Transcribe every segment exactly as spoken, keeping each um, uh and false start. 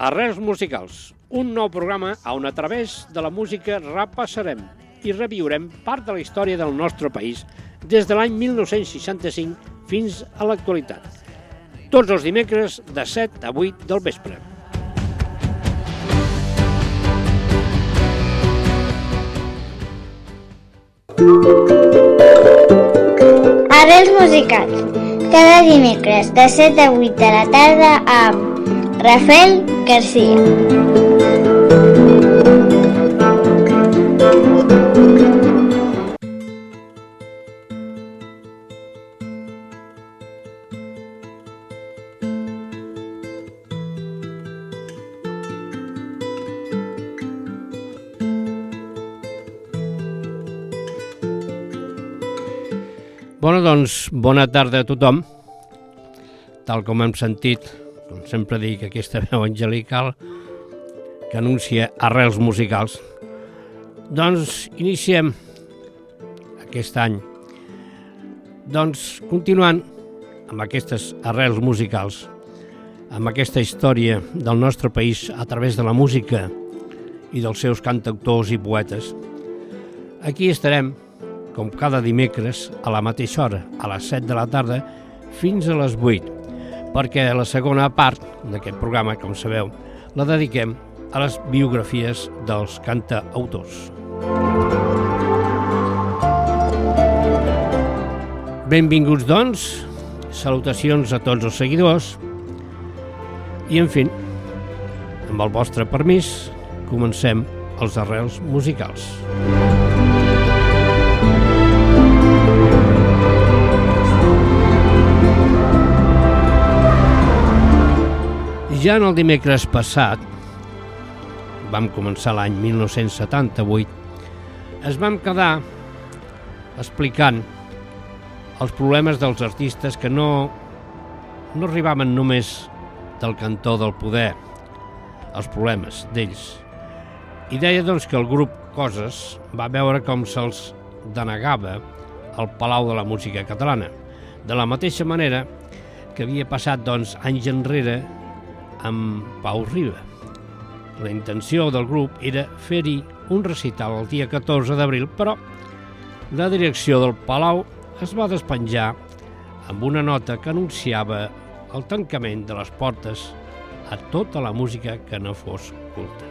Arrels musicals, un nou programa on a través de la música repassarem i reviurem part de la història del nostre país des de l'any mil nou-cents seixanta-cinc fins a l'actualitat. Tots els dimecres de set a vuit del vespre. Arrels musicals, cada dimecres de set a vuit de la tarda amb Rafael García. Bona, doncs, bona tarda a tothom. Tal com hem sentit, com sempre dic, aquesta veu angelical que anuncia arrels musicals. Doncs iniciem aquest any. Doncs continuant amb aquestes arrels musicals, amb aquesta història del nostre país a través de la música i dels seus cantautors i poetes. Aquí estarem, com cada dimecres, a la mateixa hora, a les set de la tarda, fins a les vuit, perquè la segona part d'aquest programa, com sabeu, la dediquem a les biografies dels cantautors. Benvinguts, doncs, salutacions a tots els seguidors i, en fi, amb el vostre permís, comencem els arrels musicals. Ja en el dimecres passat, vam començar l'any mil nou-cents setanta-vuit, es vam quedar explicant els problemes dels artistes que no, no arribaven només del cantó del poder, els problemes d'ells. I deia, doncs, que el grup Coses va veure com se'ls denegava el Palau de la Música Catalana, de la mateixa manera que havia passat, doncs, anys enrere amb Pau Riba. La intenció del grup era fer-hi un recital el dia catorze d'abril, però la direcció del Palau es va despenjar amb una nota que anunciava el tancament de les portes a tota la música que no fos culta.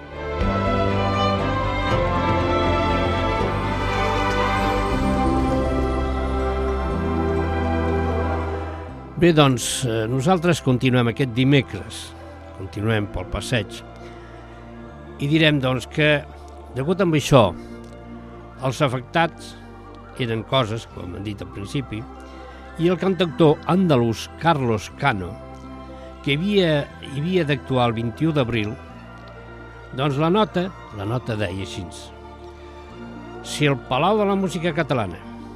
Bé, doncs, nosaltres continuem aquest dimecres, continuem pel passeig, i direm, doncs, que, degut amb això, els afectats eren Coses, com hem dit al principi, i el cantautor andalús Carlos Cano, que havia, havia d'actuar el vint-i-u d'abril, doncs la nota, la nota deia així: si el Palau de la Música Catalana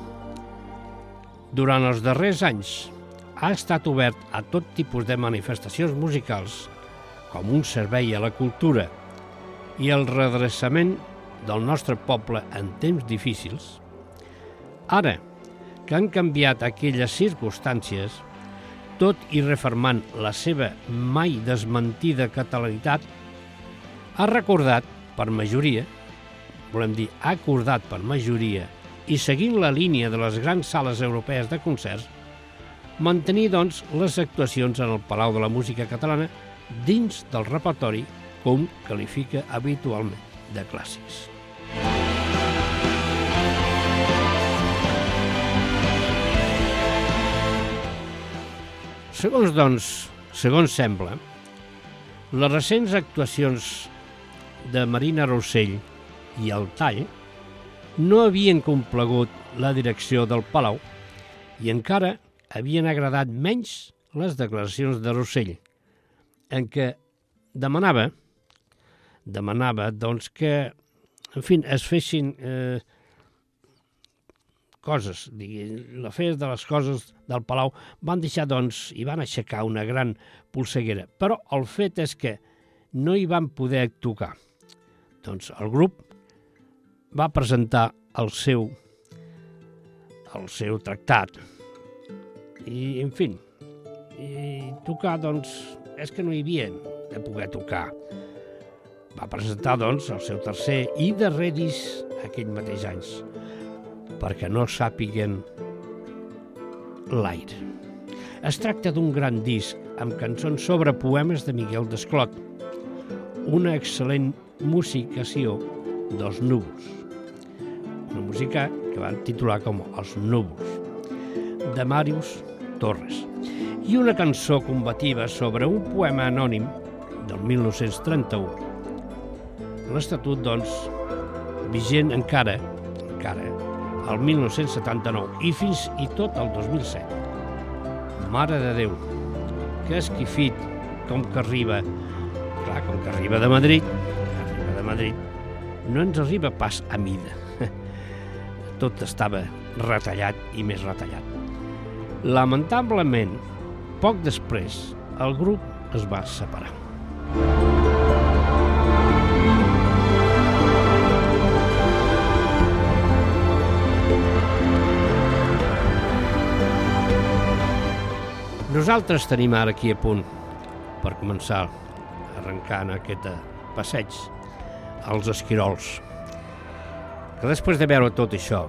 durant els darrers anys ha estat obert a tot tipus de manifestacions musicals com un servei a la cultura i el redreçament del nostre poble en temps difícils, ara que han canviat aquelles circumstàncies, tot i refermant la seva mai desmentida catalanitat, ha recordat per majoria, volem dir, ha acordat per majoria, i seguint la línia de les grans sales europees de concerts, mantenir, doncs, les actuacions en el Palau de la Música Catalana dins del repertori com qualifica habitualment de clàssics. Segons, doncs, segons sembla, les recents actuacions de Marina Rossell i el Tall no havien complagut la direcció del Palau i encara havien agradat menys les declaracions de Rossell, en què demanava, demanava doncs, que, en fi, es fessin eh, coses, diguem, la fe de les coses del Palau van deixar, doncs, i van aixecar una gran polseguera, però el fet és que no hi van poder tocar. Doncs el grup va presentar el seu, el seu tractat i, en fi, i tocar, doncs, és que no hi havia, de poder tocar. Va presentar, doncs, el seu tercer i darrer disc aquell mateix anys, perquè no sàpiguen l'aire. Es tracta d'un gran disc amb cançons sobre poemes de Miquel Desclot, una excel·lent musicació dels núvols, una música que van titular com Els núvols, de Màrius Torres, i una cançó combativa sobre un poema anònim del mil nou-cents trenta-u. L'Estatut, doncs, vigent encara, encara, el mil nou-cents setanta-nou i fins i tot el dos mil set. Mare de Déu, que esquifit, com que arriba, clar, com que arriba de Madrid, arriba de Madrid, no ens arriba pas a mida. Tot estava retallat i més retallat. Lamentablement, poc després, el grup es va separar. Nosaltres tenim ara aquí a punt, per començar a arrencar en aquest passeig, els esquirols, que després de veure tot això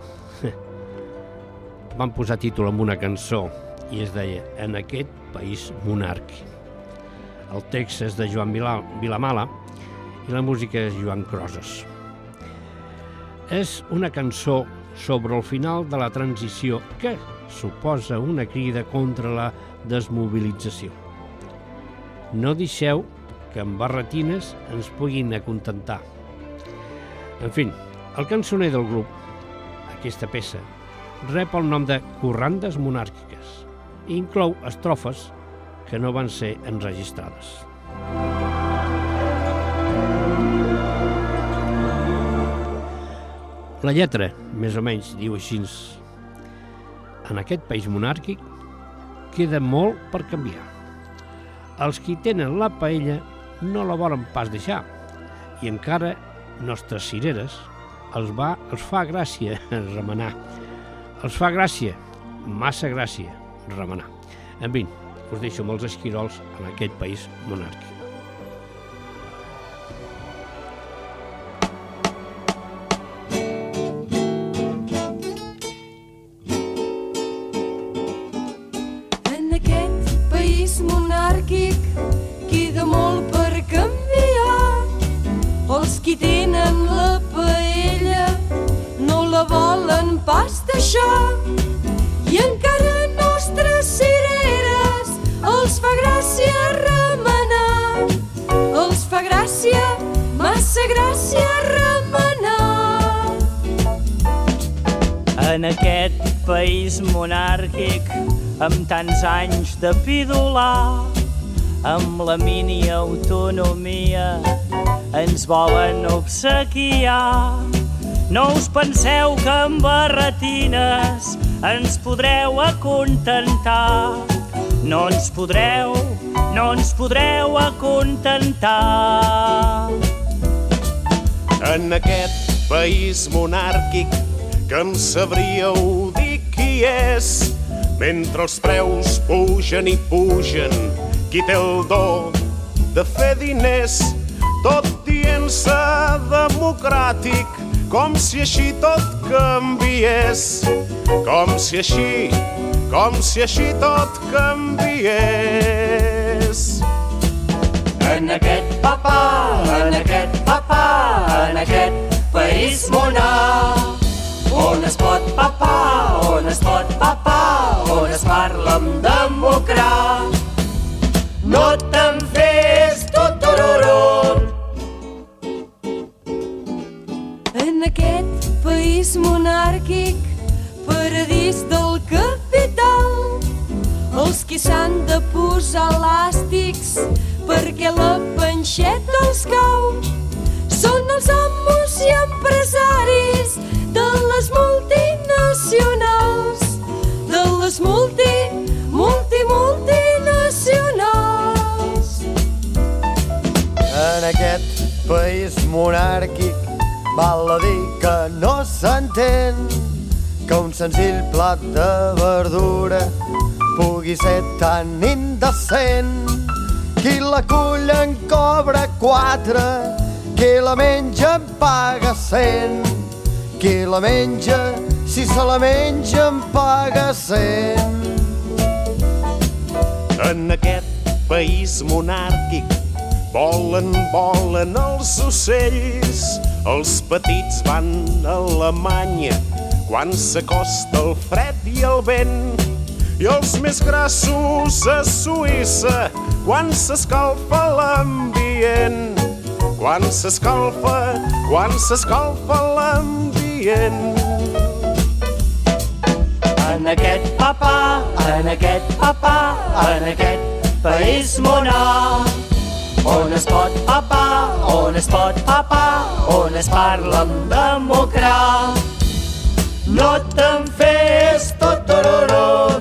van posar títol amb una cançó i es deia En aquest país monàrquic. El text és de Joan Vilamala i la música és Joan Crosas. És una cançó sobre el final de la transició que suposa una crida contra la desmobilització. No deixeu que amb barretines ens puguin acontentar. En fi, el cançoner del grup, aquesta peça, rep el nom de Corrandes monàrquiques i inclou estrofes que no van ser enregistrades. La lletra, més o menys, diu així: en aquest país monàrquic queda molt per canviar. Els qui tenen la paella no la volen pas deixar i encara nostres cireres els, va, els fa gràcia remenar. Els fa gràcia, massa gràcia, remenar. En fi, us deixo amb els esquirols en aquest país monàrquic. Monàrquic queda molt per canviar. Els qui tenen la paella no la volen pas deixar i encara nostres cireres els fa gràcia remenar. Els fa gràcia, massa gràcia remenar. En aquest país monàrquic amb tants anys de pidolar, amb la mini autonomia ens volen obsequiar. No us penseu que amb barretines ens podreu acontentar. No ens podreu, no ens podreu acontentar. En aquest país monàrquic que em sabríeu dir qui és, mentre els preus pugen i pugen, qui té el do de fer diners, tot dient-se democràtic, com si així tot canviés, com si així, com si així tot canviés. En aquest papà, en aquest papà, en aquest país monàrquic, on es pot papar, on es pot papar, on es parla amb democrat. No te'n fes tutururut. En aquest país monàrquic, paradís del capital, els qui s'han de posar elàstics perquè la panxeta els cau són els amos i empresaris de les multinacionals, de les multi, multi, multinacionals. En aquest país monàrquic val a dir que no s'entén que un senzill plat de verdura pugui ser tan indecent. Qui la cull en cobra quatre, qui la menja en paga cent. Qui la menja, si se la menja en paga cent. En aquest país monàrquic volen, volen els ocells. Els petits van a Alemanya quan s'acosta el fred i el vent. I els més grassos a Suïssa quan s'escalfa l'ambient. Quan s'escalfa, quan s'escalfa l'ambient. En aquest papà, en aquest papà, en aquest país monà, on es pot papar, on es pot papar, on es parla amb democrat. No te'n fes tot tororot.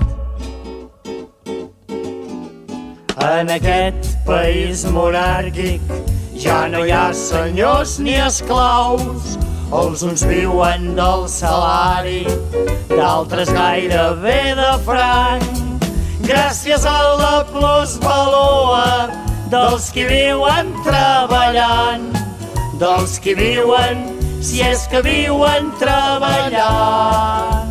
En aquest país monàrquic ja no hi ha senyors ni esclaus. Els uns viuen del salari, d'altres gairebé de franc. Gràcies a la plusvalua dels qui viuen treballant, dels qui viuen, si és que viuen treballant.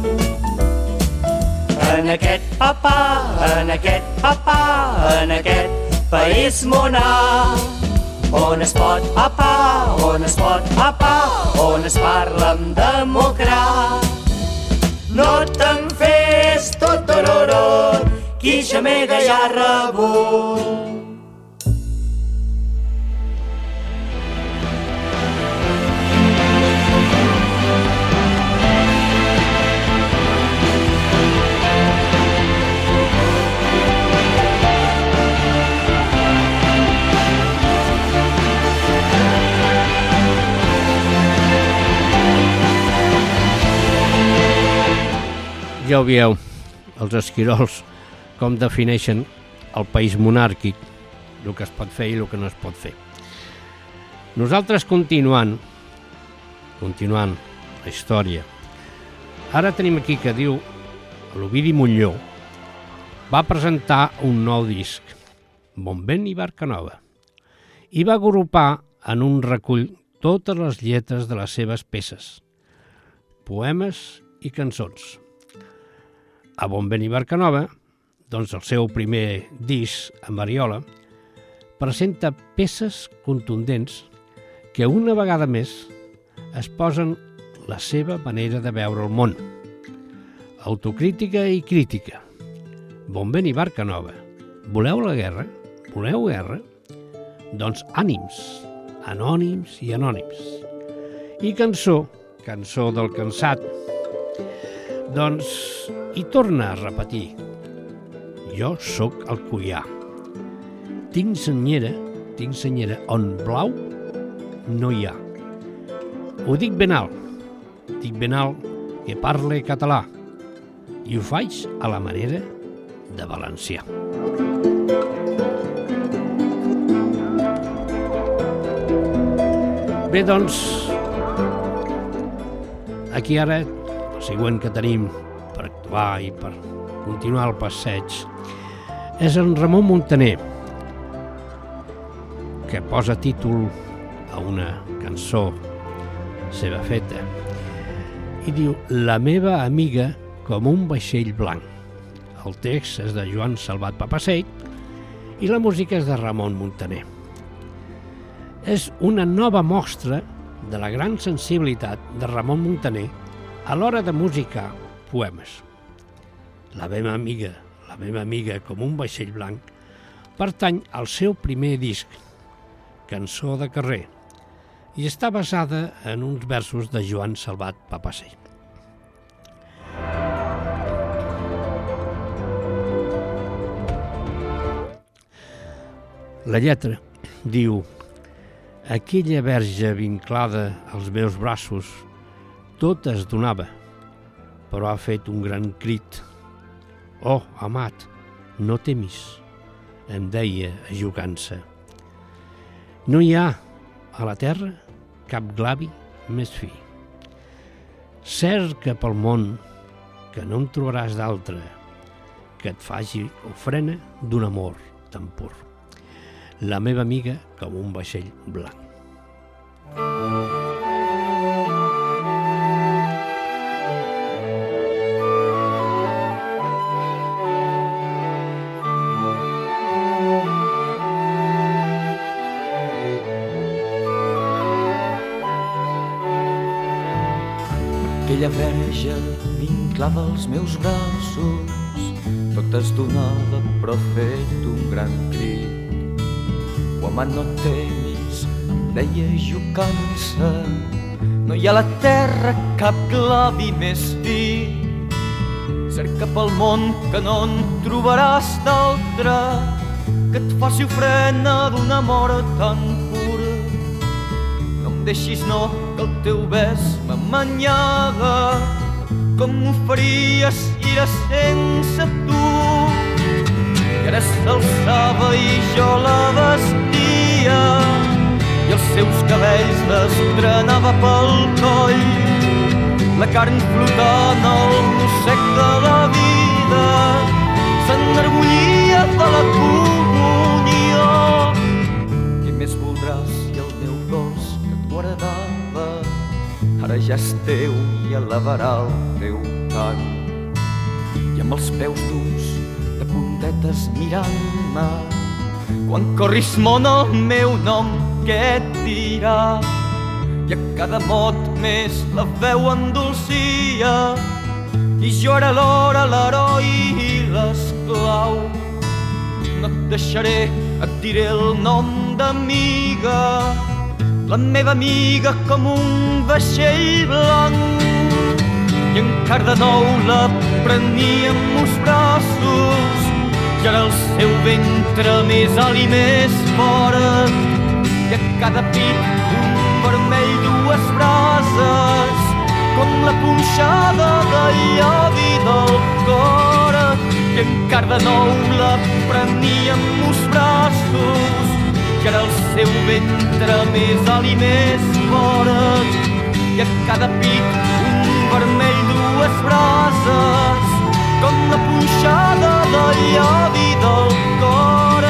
En aquest papà, en aquest papà, en aquest país monà, on es pot papar, on es pot papar, on es parla amb democrat. No te'n fes tot tororot, qui gemega ja ha rebut. Ja ho veieu, els esquirols, com defineixen el país monàrquic, el que es pot fer i el que no es pot fer. Nosaltres continuant, continuant la història, ara tenim aquí que diu l'Ovidi Montllor va presentar un nou disc, Bon vent i barca nova, i va agrupar en un recull totes les lletres de les seves peces, poemes i cançons. A Bon vent i barca nova, doncs el seu primer disc, amb Ariola, presenta peces contundents que una vegada més es posen la seva manera de veure el món. Autocrítica i crítica. Bon vent i barca nova. Voleu la guerra? Voleu guerra? Doncs ànims, anònims i anònims. I cançó, cançó del cansat. Doncs hi torna a repetir. Jo sóc el Cuià. Tinc senyera, tinc senyera on blau no hi ha. Ho dic ben alt, dic ben alt que parle català i ho faig a la manera de valencià. Bé, doncs, aquí ara el següent que tenim per actuar i per continuar el passeig és en Ramon Muntaner, que posa títol a una cançó seva feta i diu La meva amiga com un vaixell blanc. El text és de Joan Salvat Papasseit i la música és de Ramon Muntaner. És una nova mostra de la gran sensibilitat de Ramon Muntaner a l'hora de musicar poemes. La meva amiga, la meva amiga com un vaixell blanc, pertany al seu primer disc, Cançó de carrer, i està basada en uns versos de Joan Salvat Papasseit. La lletra diu: aquella verge vinclada als meus braços tot es donava, però ha fet un gran crit. Oh, amat, no temis, em deia ajugant-se. No hi ha a la terra cap glavi més fi. Cerca pel món que no en trobaràs d'altre que et faci ofrena d'un amor tan pur. La meva amiga com un vaixell blanc. Aquella verge vinclada als meus braços, tot es donava però fet un gran crit. O amant no temis, deia jocant-se, no hi ha a la terra cap clavi més fi. Cerca pel món que no en trobaràs d'altre, que et faci ofrena d'un amor tan pur. No em deixis, no, que el teu bes m'amanyaga, com m'ho faries si era sense tu. I ara s'alçava i jo la vestia, i els seus cabells destrenava pel coll, la carn flotant al sec de la vida, s'enorgullia de la comunió. Què més voldràs si el meu gos que et guardava ara ja és teu i elevarà el teu cant? I amb els peus durs de puntetes mirant-me, quan corris món el meu nom què et dirà? I a cada mot més la veu endolcia, i jo era l'hora, l'heroi i l'esclau. No et deixaré, et diré el nom d'amiga, la meva amiga com un vaixell blanc. I encara de nou la prenia amb meus braços, i ara el seu ventre més alt i més fort, i a cada pit un vermell, dues brases, com la punxada del llavi del cor. I encara de nou la prenia amb meus braços, i ara el seu ventre més alt i més fort, i a cada pit un vermell, dues brases, com la punxada del llavi del cor.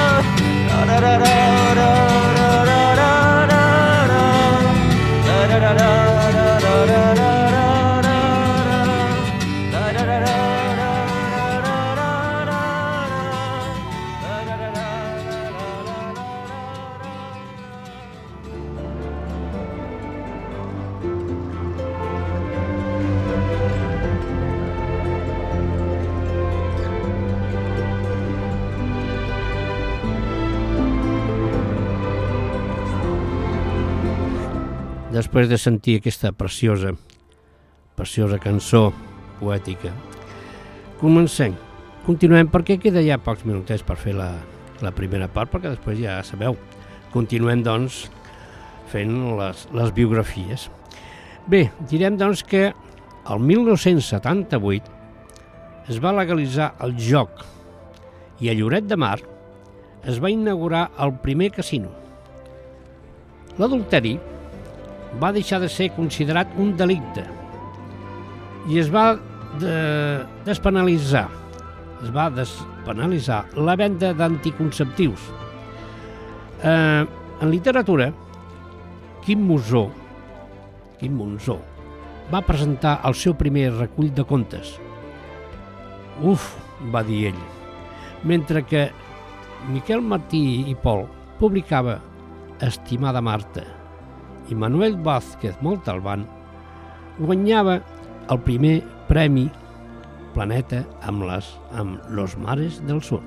Després de sentir aquesta preciosa, preciosa cançó poètica, comencem. Continuem, perquè queda ja pocs minutets per fer la, la primera part, perquè després ja sabeu. Continuem, doncs, fent les, les biografies. Bé, direm, doncs, que el mil nou-cents setanta-vuit es va legalitzar el joc i a Lloret de Mar es va inaugurar el primer casino. L'adulteri va deixar de ser considerat un delicte i es va de, despenalitzar, es va despenalitzar la venda d'anticonceptius. Eh, en literatura, Quim Monzó, Quim Monzó va presentar el seu primer recull de contes. Uf, va dir ell, mentre que Miquel Martí i Pol publicava Estimada Marta, i Manuel Vázquez Montalbán guanyava el primer premi Planeta amb, les, amb Los Mares del Sur.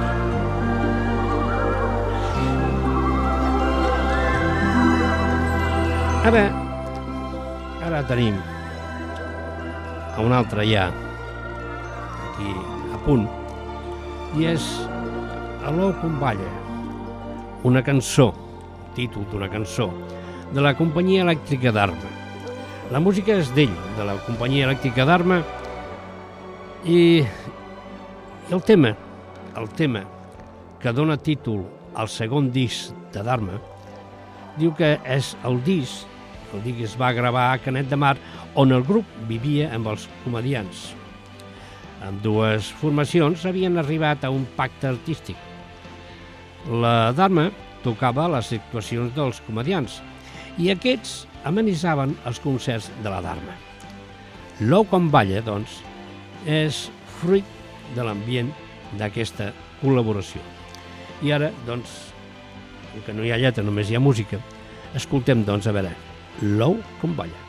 Ara, ara tenim a un altre ja aquí a punt, i és Aló com balla, una cançó, títol d'una cançó de la companyia elèctrica d'Arma. La música és d'ell, de la companyia elèctrica d'Arma, i el tema, el tema que dona títol al segon disc de Dharma, diu que és el disc, el disc es va gravar a Canet de Mar, on el grup vivia amb els comediants. Amb dues formacions havien arribat a un pacte artístic. La Dharma tocava les actuacions dels comediants i aquests amenitzaven els concerts de la Dharma. L'ou com balla, doncs, és fruit de l'ambient d'aquesta col·laboració. I ara, doncs, que no hi ha lletra, només hi ha música, escoltem, doncs, a veure, l'ou com balla.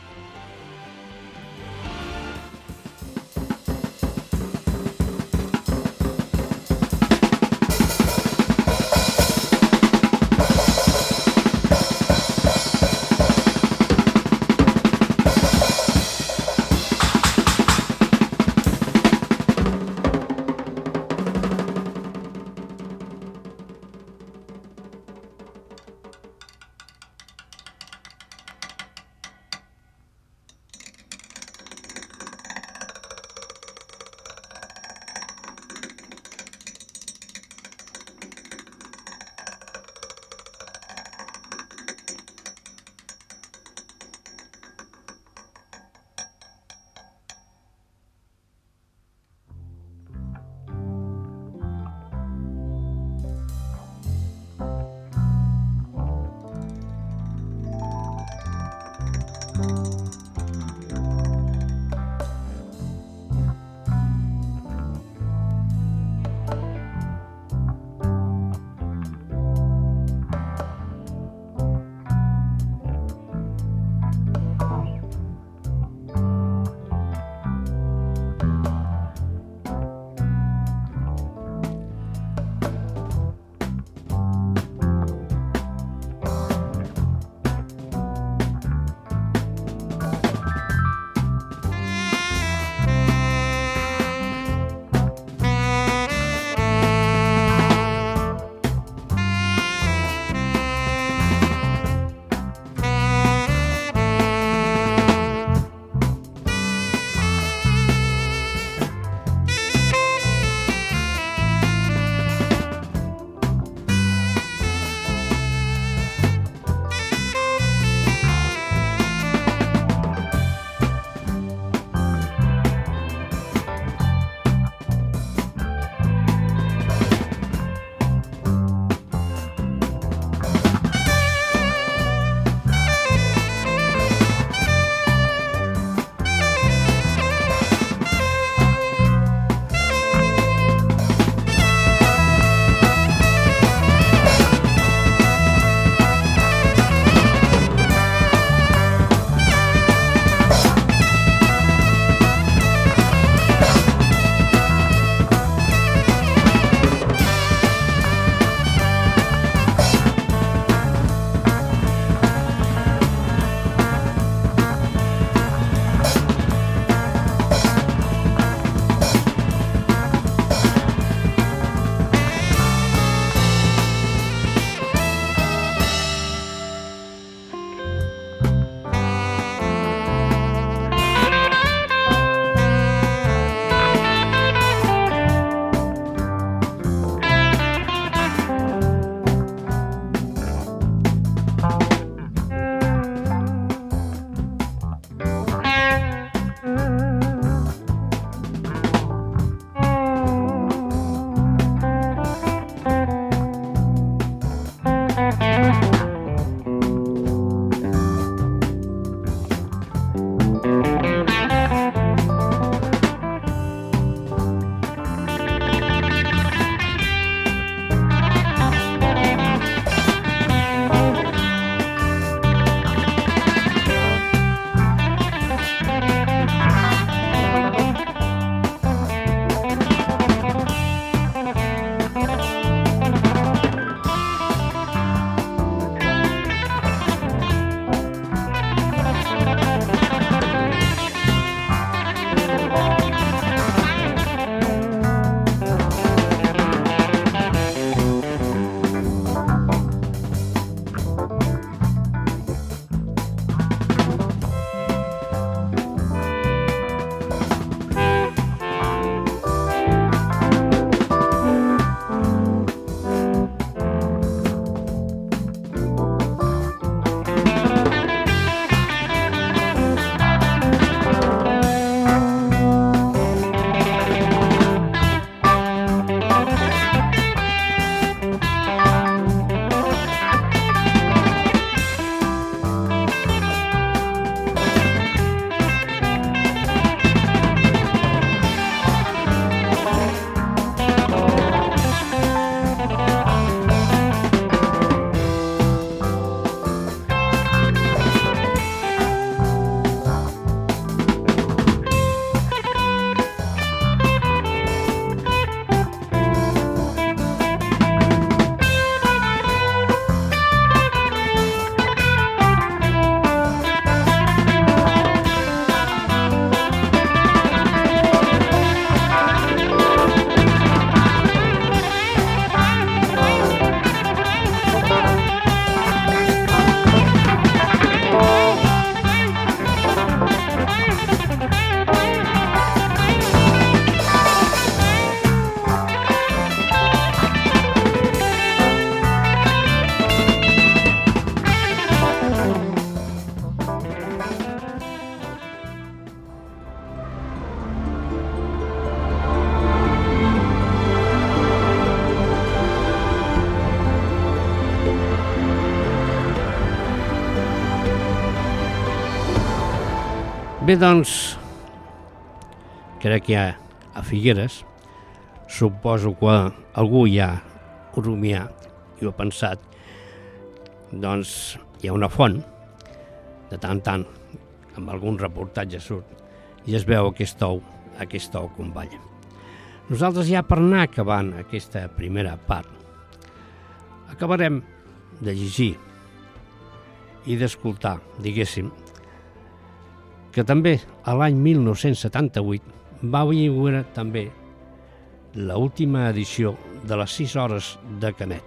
Bé, doncs, crec que hi ha a Figueres, suposo que algú ja ho rumiat i ho ha pensat, doncs hi ha una font, de tant en tant, amb algun reportatge surt, i es veu aquest ou, aquest ou com balla. Nosaltres ja per anar acabant aquesta primera part, acabarem de llegir i d'escoltar, diguéssim, que també a l'any mil nou-cents setanta-vuit va viure també l'última edició de les sis hores de Canet.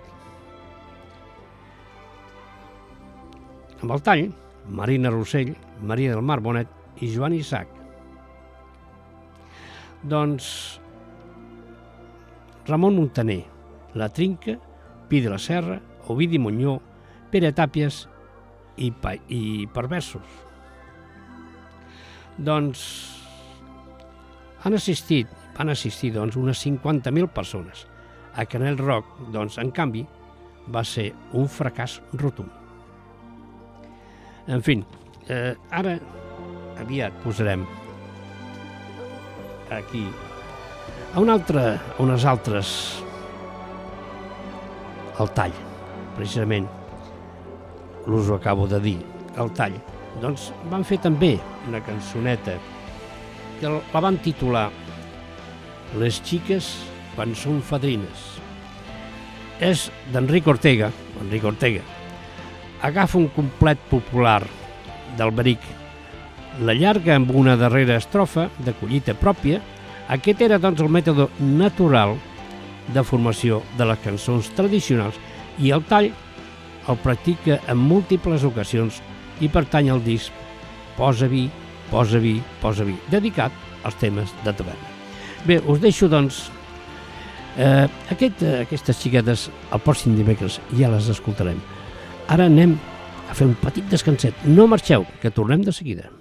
Amb el tall, Marina Rossell, Maria del Mar Bonet i Joan Isaac. Doncs Ramon Muntaner, La Trinca, Pi de la Serra, Ovidi Montllor, Pere Tàpies i, pa i Perversos. Doncs han assistit, van assistir doncs, unes cinquanta mil persones. A Canet Rock, doncs, en canvi, va ser un fracàs rotund. En fi, eh, ara aviat posarem aquí a, un altre, a unes altres el tall, precisament l'us ho acabo de dir, el tall. Doncs van fer també una cançoneta que la van titular Les xiques quan són fadrines. És d'Enric Ortega, Enric Ortega. Agafa un complet popular d'Alberic, la llarga amb una darrera estrofa de collita pròpia. Aquest era, doncs, el mètode natural de formació de les cançons tradicionals i el tall el practica en múltiples ocasions i pertany al disc Posa vi, posa vi, posa vi, dedicat als temes de taverna. Bé, us deixo, doncs, eh, aquest, aquestes xiquetes el pròxim dimecres ja les escoltarem. Ara anem a fer un petit descanset. No marxeu, que tornem de seguida.